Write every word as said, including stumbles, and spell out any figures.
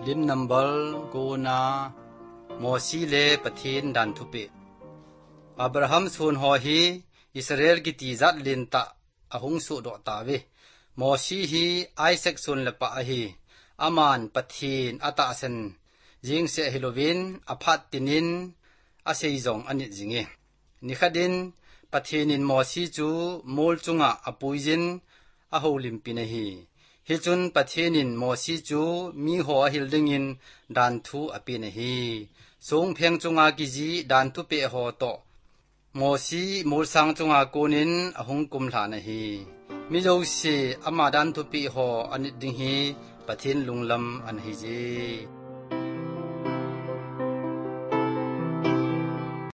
ลินนัมเบลโกนาโมซีเลปะทินดันทุเปอับราฮัมสุนหอฮีอิสราเอลกิติจัดลินตะอหงสุดอตาเวโมซีฮีไอเซกสุนเลปะฮีอามานปะทินอตาเซนจิงเซฮิโลวินอภัตตินินอาเซยจงอันนี้จิงเอนิขดินปะทินินโมซีจูมูลจุงะอปุยจินอโหลิมปินฮีฮิจุนปะเทนินโมซีจูมีหัวฮิลดิงินดันทุอปินฮีสงเพียงจงอากิจีดันทุเปหอโตโมซีมูลสังจงอาโกนินอหงกุมลานฮีมิโจซีอามาดันทุเปหออันดิงฮีปะเทนลุงลำอันฮีจี